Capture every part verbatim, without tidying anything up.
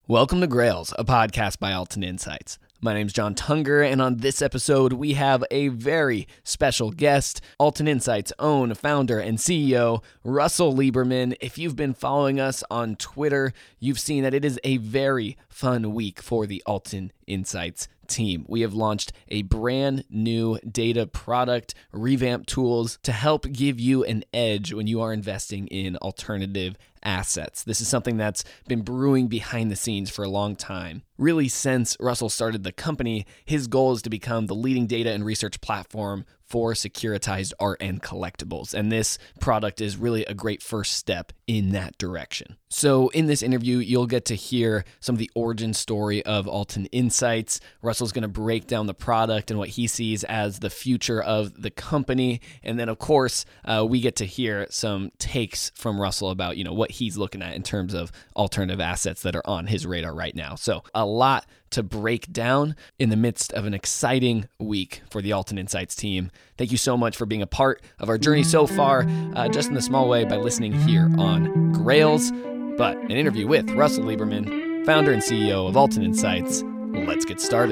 Welcome to Grails, a podcast by Alton Insights. My name's John Tunger, and on this episode, we have a very special guest, Alton Insights' own founder and C E O, Russell Lieberman. If you've been following us on Twitter, you've seen that it is a very fun week for the Alton Insights team. We have launched a brand new data product, Revamp Tools, to help give you an edge when you are investing in alternative assets. This is something that's been brewing behind the scenes for a long time. Really, since Russell started the company, his goal is to become the leading data and research platform for securitized art and collectibles. And this product is really a great first step in that direction. So in this interview, you'll get to hear some of the origin story of Alton Insights. Russell's going to break down the product and what he sees as the future of the company. And then, of course, uh, we get to hear some takes from Russell about, you know, what he's looking at in terms of alternative assets that are on his radar right now. So a lot to break down in the midst of an exciting week for the Alton Insights team. Thank you so much for being a part of our journey so far, uh, just in a small way by listening here on Grails. But an interview with Russell Lieberman, founder and C E O of Alton Insights. Let's get started.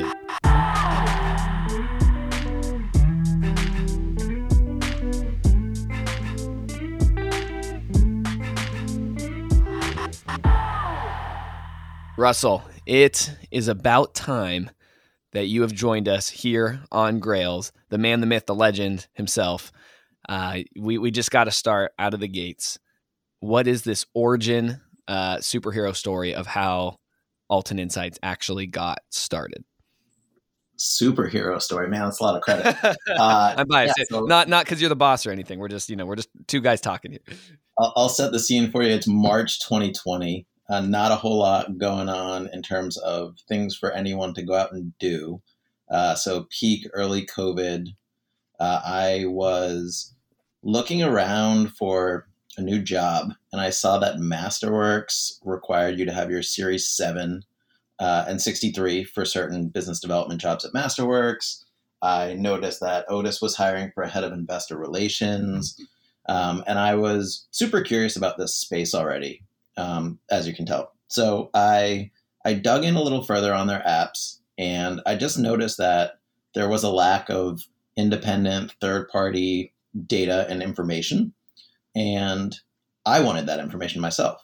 Russell, it is about time that you have joined us here on Grails, the man, the myth, the legend himself. Uh, we, we just got to start out of the gates. What is this origin uh, superhero story of how Alton Insights actually got started? Superhero story, man. That's a lot of credit. Uh, I'm biased. Yeah, so not not because you're the boss or anything. We're just, you know, we're just two guys talking here. I'll, I'll set the scene for you. It's March twenty twenty. Uh, not a whole lot going on in terms of things for anyone to go out and do. Uh, so peak early COVID, uh, I was looking around for a new job, and I saw that Masterworks required you to have your Series seven uh, and sixty-three for certain business development jobs at Masterworks. I noticed that Otis was hiring for a head of investor relations, um, and I was super curious about this space already. Um, as you can tell. So I I dug in a little further on their apps, and I just noticed that there was a lack of independent third-party data and information, and I wanted that information myself.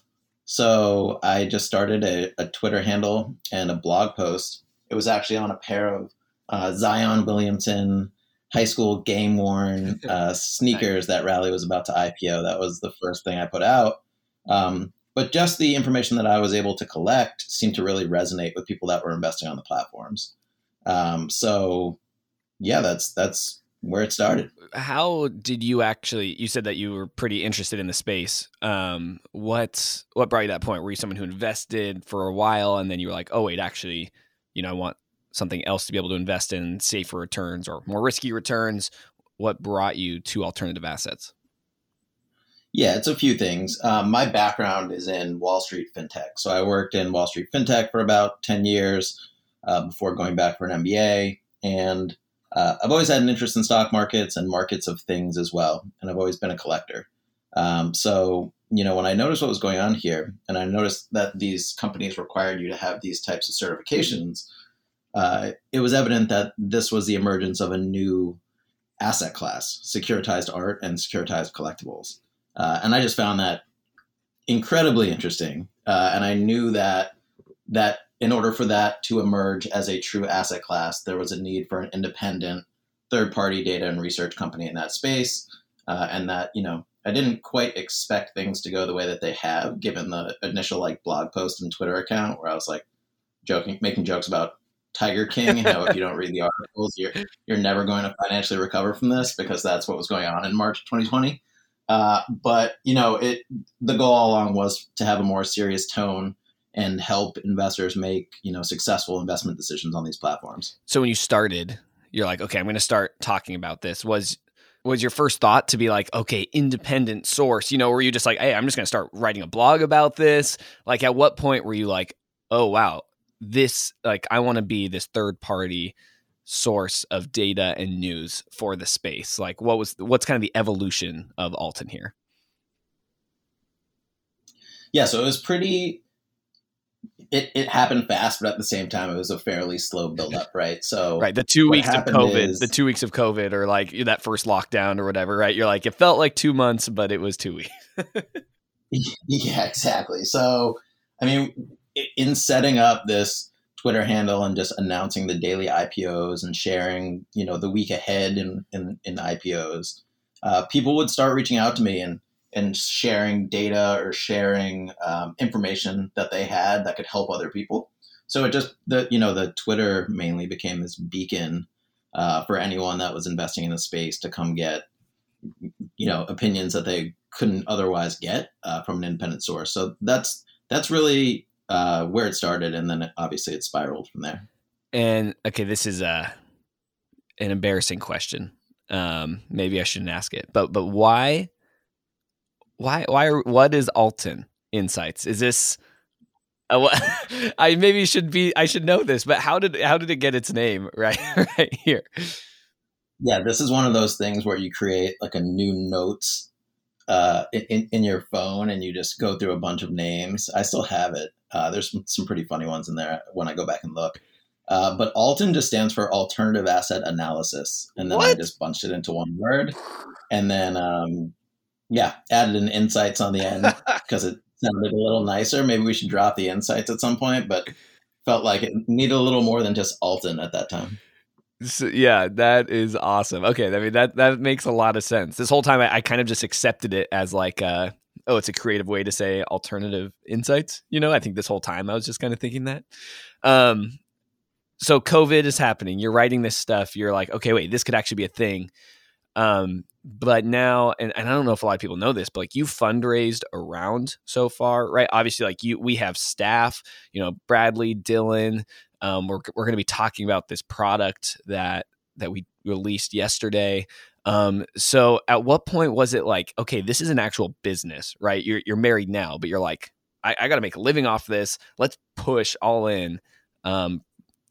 So I just started a, a Twitter handle and a blog post. It was actually on a pair of uh, Zion Williamson high school game-worn uh, sneakers that Rally was about to I P O. That was the first thing I put out. Um, But just the information that I was able to collect seemed to really resonate with people that were investing on the platforms. Um, so, yeah, that's that's where it started. How did you actually? You said that you were pretty interested in the space. Um, what what brought you to that point? Were you someone who invested for a while, and then you were like, "Oh, wait, actually, you know, I want something else to be able to invest in, safer returns or more risky returns"? What brought you to alternative assets? Yeah, it's a few things. Um, my background is in Wall Street fintech. So I worked in Wall Street fintech for about ten years uh, before going back for an M B A. And uh, I've always had an interest in stock markets and markets of things as well. And I've always been a collector. Um, so, you know, when I noticed what was going on here, and I noticed that these companies required you to have these types of certifications, uh, it was evident that this was the emergence of a new asset class, securitized art and securitized collectibles. Uh, and I just found that incredibly interesting. Uh, and I knew that that in order for that to emerge as a true asset class, there was a need for an independent third-party data and research company in that space. Uh, and that, you know, I didn't quite expect things to go the way that they have, given the initial like blog post and Twitter account where I was like joking, making jokes about Tiger King, and how if you don't read the articles, you're you're never going to financially recover from this, because that's what was going on in March twenty twenty. Uh, but, you know, it the goal all along was to have a more serious tone and help investors make, you know, successful investment decisions on these platforms. So when you started, you're like, okay, I'm going to start talking about this. Was was your first thought to be like, okay, independent source, you know, were you just like, hey, I'm just going to start writing a blog about this? Like, at what point were you like, oh, wow, this, like, I want to be this third party source of data and news for the space? Like, what was what's kind of the evolution of Alton here? Yeah, so it was pretty it, it happened fast, but at the same time, it was a fairly slow buildup, right? So right, the two weeks of COVID, is, the two weeks of COVID, or like that first lockdown or whatever, right? You're like, it felt like two months, but it was two weeks. Yeah, exactly. So, I mean, in setting up this Twitter handle and just announcing the daily I P Os and sharing, you know, the week ahead in in, in I P Os, uh, people would start reaching out to me and and sharing data or sharing um, information that they had that could help other people. So it just the you know the Twitter mainly became this beacon uh, for anyone that was investing in the space to come get, you know, opinions that they couldn't otherwise get uh, from an independent source. So that's that's really uh, where it started, and then obviously it spiraled from there. And okay, this is a an embarrassing question. Um, maybe I shouldn't ask it, but but why, why, why? What is Alton Insights? Is this? Uh, I maybe should be. I should know this, but how did how did it get its name? Right, right here. Yeah, this is one of those things where you create like a new notes uh, in, in your phone and you just go through a bunch of names. I still have it. Uh, there's some, some pretty funny ones in there when I go back and look. Uh, but Alton just stands for Alternative Asset Analysis. And then What? I just bunched it into one word. And then, um, yeah, added an insights on the end because it sounded a little nicer. Maybe we should drop the insights at some point, but felt like it needed a little more than just Alton at that time. So, yeah, that is awesome. Okay, I mean that that makes a lot of sense. This whole time, I, I kind of just accepted it as like, uh, oh, it's a creative way to say alternative insights. You know, I think this whole time I was just kind of thinking that. Um, so COVID is happening. You're writing this stuff. You're like, okay, wait, this could actually be a thing. Um, but now, and, and I don't know if a lot of people know this, but like you fundraised around so far, right? Obviously, like you, we have staff. You know, Bradley, Dylan. Um, we're we're going to be talking about this product that that we released yesterday. Um, so at what point was it like, okay, this is an actual business, right? You're you're married now, but you're like, I, I got to make a living off this. Let's push all in. Um,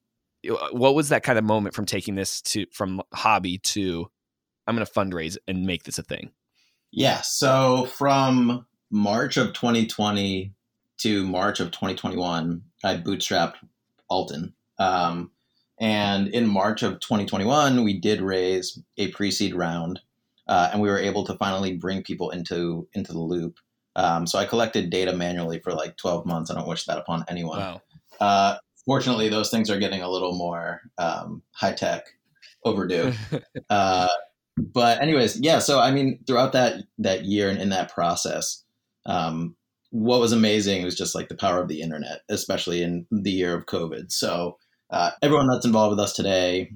what was that kind of moment from taking this to from hobby to I'm going to fundraise and make this a thing? Yeah. So from March of twenty twenty to March of twenty twenty-one, I bootstrapped Alton. Um, and in March of twenty twenty-one, we did raise a pre-seed round, uh, and we were able to finally bring people into into the loop. Um, so I collected data manually for like twelve months. I don't wish that upon anyone. Wow. Uh, fortunately, those things are getting a little more um, high-tech overdue. uh, but anyways, yeah. So I mean, throughout that that year and in that process, um, what was amazing was just like the power of the internet, especially in the year of COVID. So uh, everyone that's involved with us today,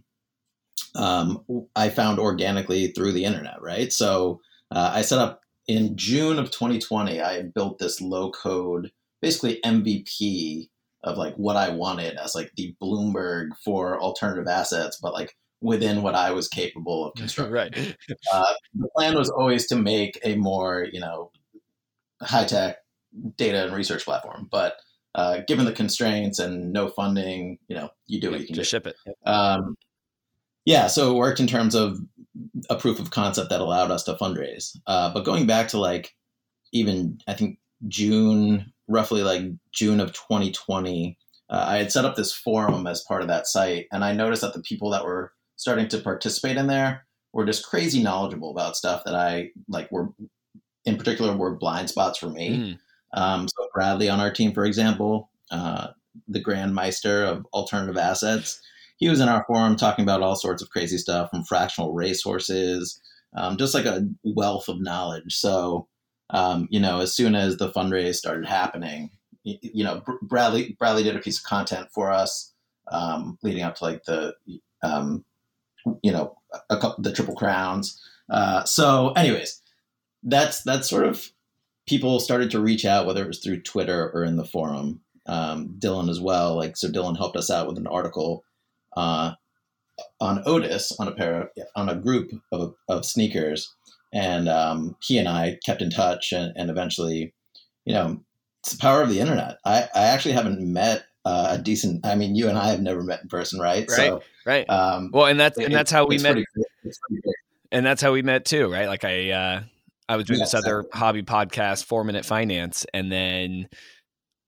um, I found organically through the internet, right? So uh, I set up in June of twenty twenty, I built this low code, basically M V P of like what I wanted as like the Bloomberg for alternative assets, but like within what I was capable of constructing. Right. Uh, the plan was always to make a more, you know, high-tech data and research platform, but uh, given the constraints and no funding, you know, you do what you can just do. ship it. Um, yeah, so it worked in terms of a proof of concept that allowed us to fundraise. Uh, but going back to like even I think June, roughly like June of twenty twenty, uh, I had set up this forum as part of that site, and I noticed that the people that were starting to participate in there were just crazy knowledgeable about stuff that I like were in particular were blind spots for me. Mm. Um, so Bradley on our team, for example, uh, the Grand Meister of alternative assets, he was in our forum talking about all sorts of crazy stuff from fractional racehorses, um, just like a wealth of knowledge. So, um, you know, as soon as the fundraise started happening, you, you know, Bradley Bradley did a piece of content for us um, leading up to like the, um, you know, a couple, the Triple Crowns. Uh, so, anyways, that's that's sort of people started to reach out, whether it was through Twitter or in the forum. Um, Dylan as well. Like, so Dylan helped us out with an article uh, on Otis on a pair of, on a group of, of sneakers. And um, he and I kept in touch and, and eventually, you know, it's the power of the internet. I, I actually haven't met uh, a decent, I mean, you and I have never met in person, right? Right. So, right. Um, well, and that's, it, and that's how we met. Pretty, it's pretty great. And that's how we met too, right? Like I, uh, I was doing Yeah, this other exactly. hobby podcast, Four Minute Finance, and then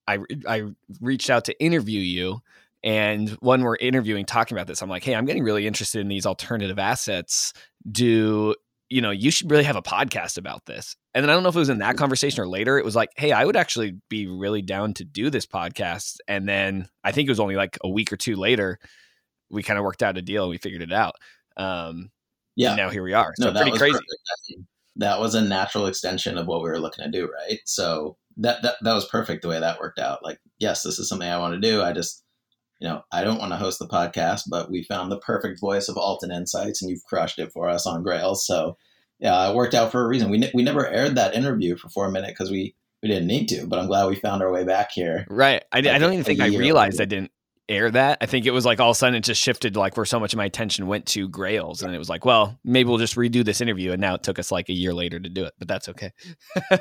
I I reached out to interview you. And when we're interviewing, talking about this, I'm like, hey, I'm getting really interested in these alternative assets. Do, you know, you should really have a podcast about this. And then I don't know if it was in that conversation or later, it was like, hey, I would actually be really down to do this podcast. And then I think it was only like a week or two later, we kind of worked out a deal and we figured it out. Um, yeah. Now here we are. So no, that pretty was crazy. Perfect. That was a natural extension of what we were looking to do, right? So that, that that was perfect the way that worked out. Like, yes, this is something I want to do. I just, you know, I don't want to host the podcast, but we found the perfect voice of Alton Insights, and you've crushed it for us on Grails. So, yeah, it worked out for a reason. We ne- we never aired that interview for four minutes because we, we didn't need to, but I'm glad we found our way back here. Right. I, like I don't even think I realized later. I didn't air that. I think it was like all of a sudden it just shifted, like where so much of my attention went to Grails, and it was like, well, maybe we'll just redo this interview. And now it took us like a year later to do it, but that's okay. oh,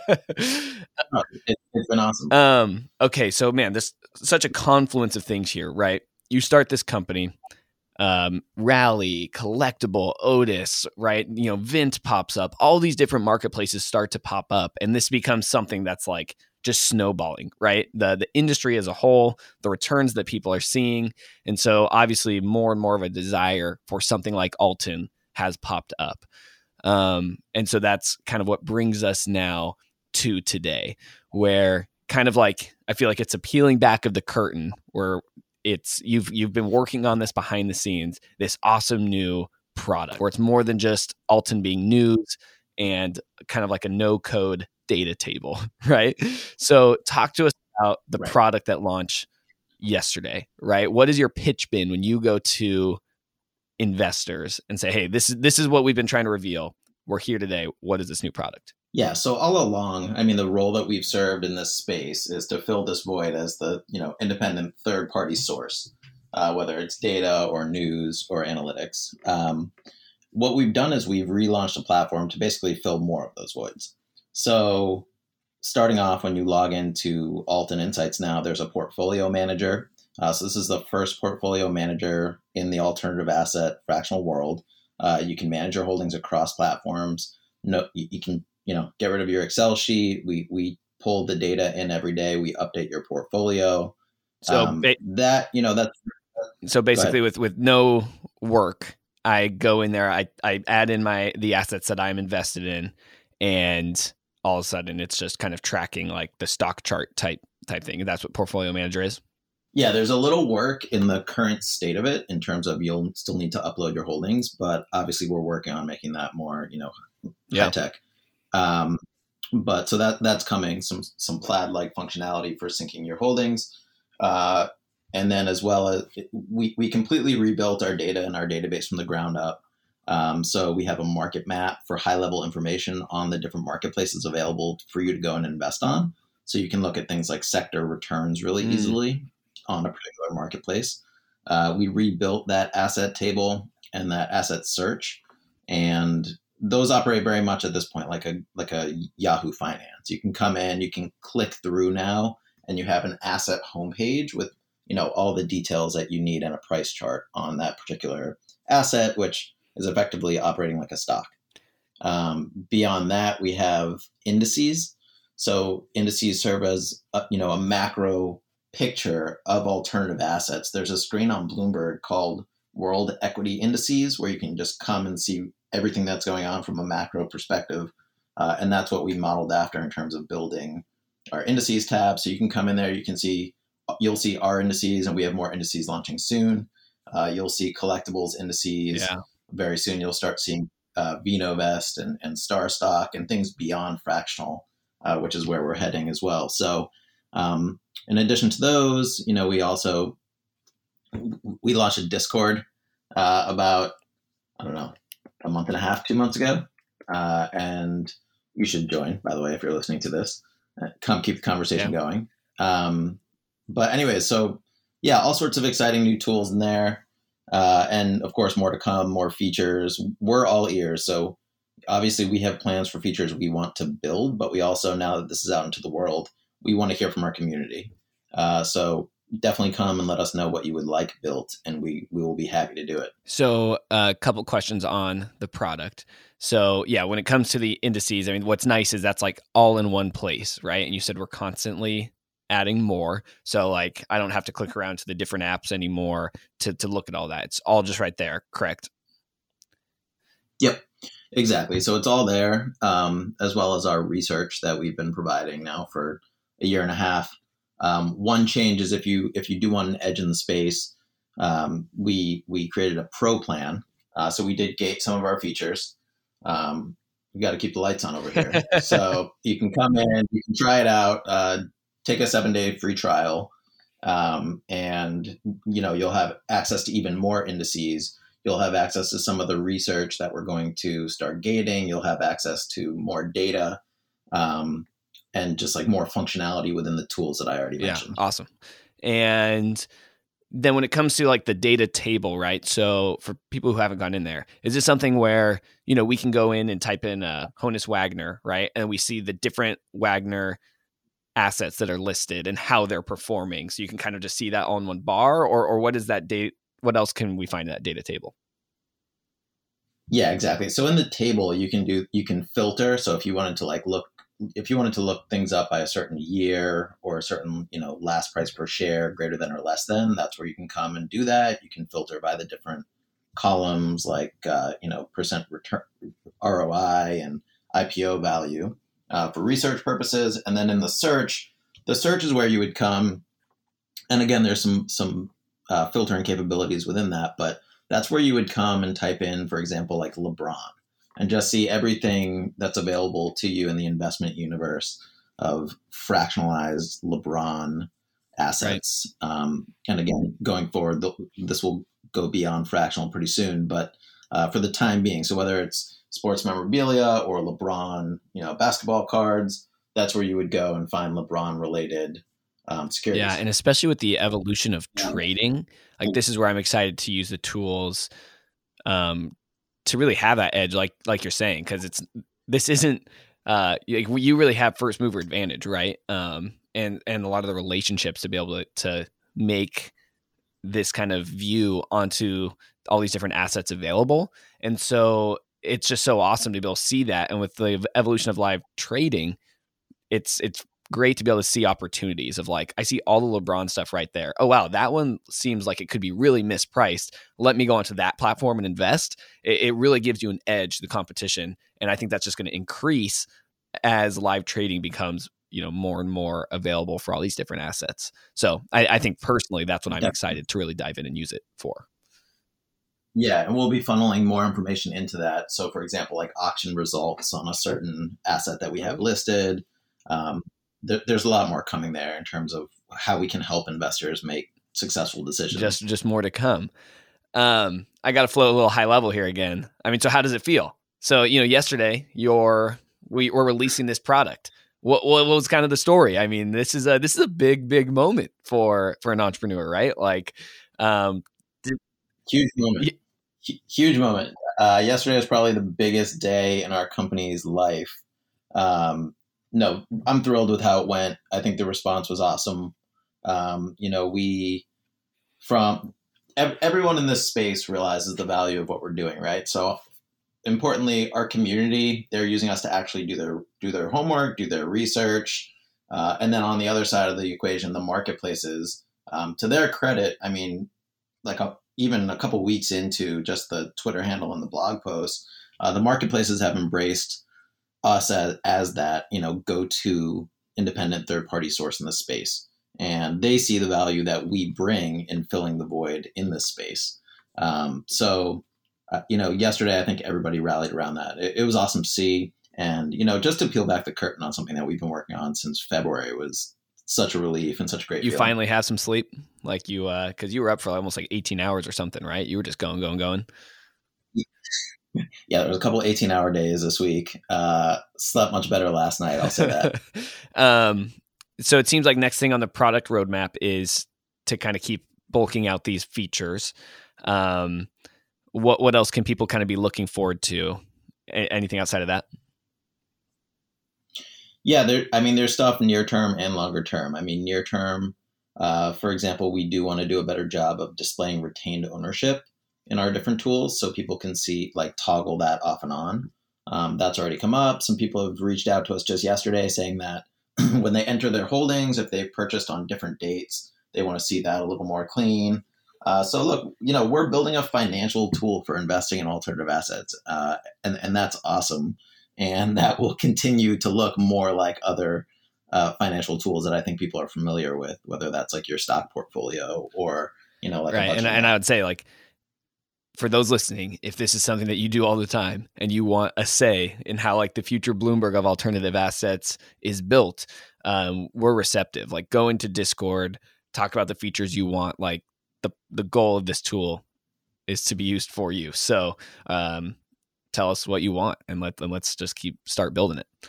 it, it's been awesome. Um. Okay. So, man, this such a confluence of things here, right? You start this company, um, Rally, Collectible, Otis, right? You know, Vint pops up. All these different marketplaces start to pop up, and this becomes something that's like just snowballing, right? The the industry as a whole, the returns that people are seeing. And so obviously more and more of a desire for something like Alton has popped up. Um, and so that's kind of what brings us now to today, where kind of like, I feel like it's a peeling back of the curtain where it's, you've, you've been working on this behind the scenes, this awesome new product where it's more than just Alton being news and kind of like a no code data table, right? So talk to us about the right. product that launched yesterday, right? What is your pitch been when you go to investors and say, hey, this is this is what we've been trying to reveal. We're here today. What is this new product? Yeah, so all along, I mean, the role that we've served in this space is to fill this void as the, you know, independent third-party source, uh, whether it's data or news or analytics. Um, what we've done is we've relaunched a platform to basically fill more of those voids. So starting off, when you log into Alton Insights now, there's a portfolio manager. Uh, so this is the first portfolio manager in the alternative asset fractional world. Uh, you can manage your holdings across platforms. No, you, you can, you know, get rid of your Excel sheet. We we pull the data in every day. We update your portfolio. So um, ba- that, you know, that's so basically with with no work, I go in there. I I add in my the assets that I'm invested in, and all of a sudden it's just kind of tracking like the stock chart type type thing. And that's what portfolio manager is. Yeah, there's a little work in the current state of it in terms of you'll still need to upload your holdings, but obviously we're working on making that more, you know, yeah. high tech. Um, but so that that's coming, some some Plaid-like functionality for syncing your holdings. Uh, and then as well as we, we completely rebuilt our data and our database from the ground up. Um, so we have a market map for high level information on the different marketplaces available for you to go and invest on. So you can look at things like sector returns really mm. easily on a particular marketplace. Uh, we rebuilt that asset table and that asset search, and those operate very much at this point like a like a Yahoo Finance. You can come in, you can click through now, and you have an asset homepage with, you know, all the details that you need and a price chart on that particular asset, which is effectively operating like a stock. Um, beyond that, we have indices. So indices serve as a, you know, a macro picture of alternative assets. There's a screen on Bloomberg called World Equity Indices where you can just come and see everything that's going on from a macro perspective. Uh, and that's what we modeled after in terms of building our indices tab. So you can come in there, you can see, you'll see our indices, and we have more indices launching soon. Uh, you'll see collectibles indices. Yeah. Very soon you'll start seeing uh, Vinovest and, and Star Stock and things beyond fractional, uh, which is where we're heading as well. So um, in addition to those, you know, we also, we launched a Discord uh, about, I don't know, a month and a half, two months ago. Uh, and you should join, by the way, if you're listening to this. Uh, come keep the conversation yeah. going. Um, but anyways, so yeah, all sorts of exciting new tools in there. Uh, and of course, more to come, more features. We're all ears. So obviously we have plans for features we want to build, but we also, now that this is out into the world, we want to hear from our community. Uh, so definitely come and let us know what you would like built, and we, we will be happy to do it. So a uh, couple questions on the product. So yeah, when it comes to the indices, I mean, what's nice is that's like all in one place, right? And you said we're constantly adding more. So like I don't have to click around to the different apps anymore to to look at all that. It's all just right there, correct? Yep, exactly. So it's all there, um, as well as our research that we've been providing now for a year and a half. Um, one change is if you if you do want an edge in the space, um, we we created a pro plan. Uh, so we did gate some of our features. Um, we got to keep the lights on over here. So you can come in, you can try it out, uh, take a seven day free trial, um, and you know you'll have access to even more indices. You'll have access to some of the research that we're going to start gating. You'll have access to more data, um, and just like more functionality within the tools that I already mentioned. Yeah, awesome. And then when it comes to like the data table, right? So for people who haven't gone in there, is this something where, you know, we can go in and type in uh, Honus Wagner, right? And we see the different Wagner assets that are listed and how they're performing. So you can kind of just see that all in one bar, or or what is that date? What else can we find in that data table? Yeah, exactly. So in the table, you can do, you can filter. So if you wanted to like look, if you wanted to look things up by a certain year or a certain, you know, last price per share greater than or less than, that's where you can come and do that. You can filter by the different columns like, uh, you know, percent return, R O I and I P O value uh, for research purposes. And then in the search, the search is where you would come. And again, there's some, some uh, filtering capabilities within that, but that's where you would come and type in, for example, like LeBron, and just see everything that's available to you in the investment universe of fractionalized LeBron assets. Right. Um, and again, going forward, this will go beyond fractional pretty soon, but uh, for the time being, so whether it's sports memorabilia or LeBron, you know, basketball cards, that's where you would go and find LeBron related um, securities. Yeah, and especially with the evolution of trading, like this is where I'm excited to use the tools um, to really have that edge, like like you're saying, because it's this isn't uh, like you really have first mover advantage, right? Um, and and a lot of the relationships to be able to to make this kind of view onto all these different assets available, and so it's just so awesome to be able to see that. And with the evolution of live trading, it's it's great to be able to see opportunities of like, I see all the LeBron stuff right there. Oh, wow, that one seems like it could be really mispriced. Let me go onto that platform and invest. It, it really gives you an edge to the competition. And I think that's just going to increase as live trading becomes, you know, more and more available for all these different assets. So I, I think personally, that's what I'm Definitely. excited to really dive in and use it for. Yeah, and we'll be funneling more information into that. So for example, like auction results on a certain asset that we have listed, um, there's a lot more coming there in terms of how we can help investors make successful decisions. Just just more to come. Um, I got to float a little high level here again. I mean, so how does it feel? So, you know, yesterday you're, we were releasing this product. What, what was kind of the story? I mean, this is a, this is a big, big moment for, for an entrepreneur, right? Like, um, did, huge moment, y- huge moment. Uh, yesterday was probably the biggest day in our company's life. Um, No, I'm thrilled with how it went. I think the response was awesome. Um, you know, we, from ev- everyone in this space realizes the value of what we're doing, right? So importantly, our community, they're using us to actually do their, do their homework, do their research. Uh, and then on the other side of the equation, the marketplaces, um, to their credit, I mean, like a, even a couple weeks into just the Twitter handle and the blog posts, uh, the marketplaces have embraced us as, as that, you know, go-to independent third-party source in the space. And they see the value that we bring in filling the void in this space. Um, so, uh, you know, yesterday, I think everybody rallied around that. It, it was awesome to see. And, you know, just to peel back the curtain on something that we've been working on since February was such a relief and such a great You feeling. finally have some sleep? Like you, uh, cause you were up for almost like eighteen hours or something, right? You were just going, going, going. Yeah, there was a couple eighteen hour days this week. Uh, slept much better last night. I'll say that. um, so it seems like next thing on the product roadmap is to kind of keep bulking out these features. Um, what, what else can people kind of be looking forward to? A- anything outside of that? Yeah, there, I mean, there's stuff near term and longer term. I mean, near term, uh, for example, we do want to do a better job of displaying retained ownership in our different tools so people can see, like, toggle that off and on. Um, that's already come up. Some people have reached out to us just yesterday saying that when they enter their holdings, if they've purchased on different dates, they want to see that a little more clean. Uh, so look, you know, we're building a financial tool for investing in alternative assets, uh, and, and that's awesome. And that will continue to look more like other uh, financial tools that I think people are familiar with, whether that's like your stock portfolio or, you know, like right. And, and I would say, like, for those listening, if this is something that you do all the time and you want a say in how like the future Bloomberg of alternative assets is built, um, we're receptive. Like, go into Discord, talk about the features you want. Like, the the goal of this tool is to be used for you. So um, tell us what you want, and let and let's just keep start building it.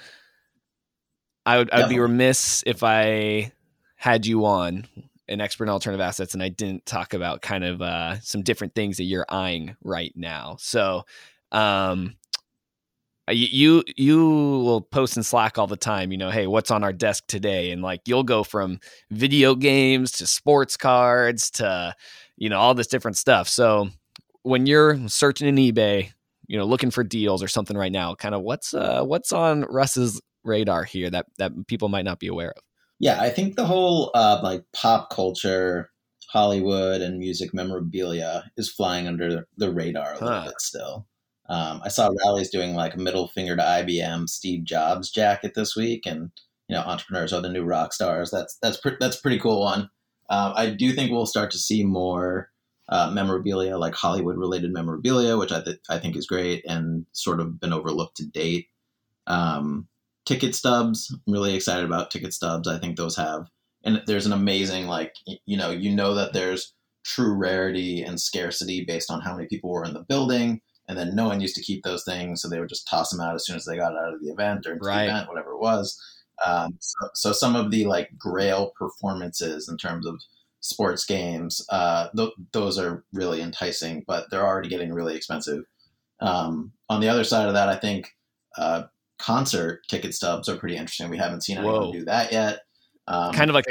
I would I'd be remiss if I had you on, an expert in alternative assets, and I didn't talk about kind of uh, some different things that you're eyeing right now. So um, you you will post in Slack all the time, you know, hey, what's on our desk today? And like, you'll go from video games to sports cards to, you know, all this different stuff. So when you're searching in eBay, you know, looking for deals or something right now, kind of what's uh, what's on Russ's radar here that that people might not be aware of? Yeah, I think the whole uh, like pop culture, Hollywood and music memorabilia is flying under the radar a little huh. bit still. Um, I saw Rally's doing like a middle finger to I B M Steve Jobs jacket this week, and you know, entrepreneurs are the new rock stars. That's that's pre- that's a pretty cool one. Um, I do think we'll start to see more uh, memorabilia, like Hollywood related memorabilia, which I th- I think is great and sort of been overlooked to date. Um, Ticket stubs, I'm really excited about ticket stubs. I think those have, and there's an amazing, like, you know, you know that there's true rarity and scarcity based on how many people were in the building. And then no one used to keep those things. So they would just toss them out as soon as they got out of the event or into right. the event, whatever it was. Um, so, so some of the like grail performances in terms of sports games, uh, th- those are really enticing, but they're already getting really expensive. Um, on the other side of that, I think, uh, concert ticket stubs are pretty interesting. We haven't seen anyone Whoa. do that yet. Um, kind of like a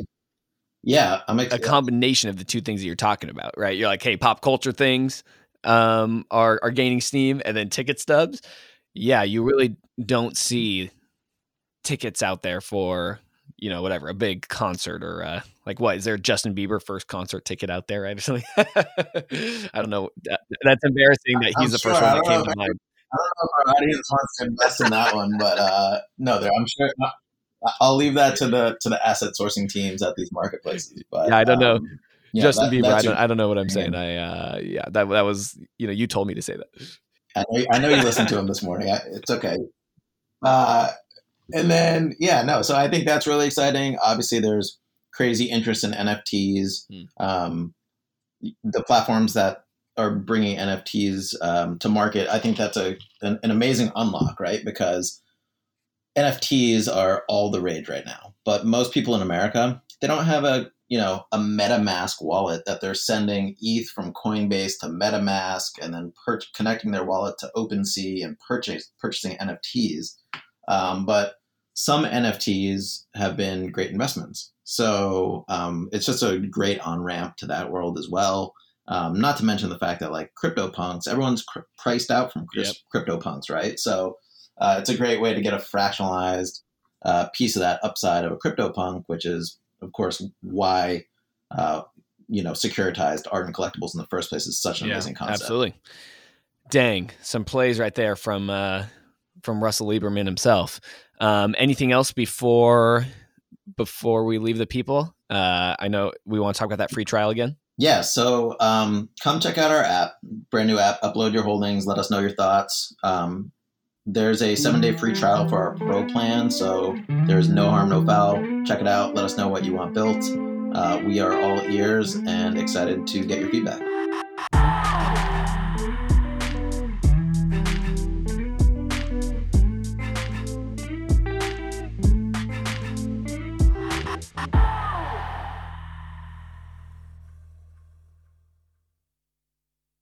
yeah, I'm ex- a combination of the two things that you're talking about, right? You're like, hey, pop culture things um, are are gaining steam, and then ticket stubs. Yeah, you really don't see tickets out there for, you know, whatever, a big concert or uh, like what is there a Justin Bieber first concert ticket out there, right? I don't know. That, that's embarrassing that he's I'm the sure. first one that came to mind. I don't know if our audience wants to invest in that one, but uh, no, there. I'm sure. I'll leave that to the to the asset sourcing teams at these marketplaces. But yeah, I don't know. Um, yeah, Justin that, Bieber, I don't, I don't know what I'm saying. I uh, yeah, that that was, you know, you told me to say that. I know, I know you listened to him this morning. I, it's okay. Uh, and then yeah, no. So I think that's really exciting. Obviously, there's crazy interest in N F Ts. Hmm. Um, the platforms that are bringing N F Ts um, to market, I think that's a an, an amazing unlock, right? Because N F Ts are all the rage right now, but most people in America, they don't have a you know a MetaMask wallet that they're sending E T H from Coinbase to MetaMask and then per- connecting their wallet to OpenSea and purchase purchasing N F Ts. Um, but some N F Ts have been great investments, so um, it's just a great on ramp to that world as well. Um, not to mention the fact that like CryptoPunks, everyone's cr- priced out from cri- yep. CryptoPunks, right? So uh, it's a great way to get a fractionalized uh, piece of that upside of a CryptoPunk, which is, of course, why uh, you know securitized art and collectibles in the first place is such an yeah, amazing concept. Absolutely. Dang, some plays right there from uh, from Russell Lieberman himself. Um, anything else before before we leave the people? Uh, I know we want to talk about that free trial again. Yeah, so um, come check out our app, brand new app, upload your holdings, let us know your thoughts. Um, there's a seven-day free trial for our pro plan, so there's no harm, no foul. Check it out, let us know what you want built. Uh, we are all ears and excited to get your feedback.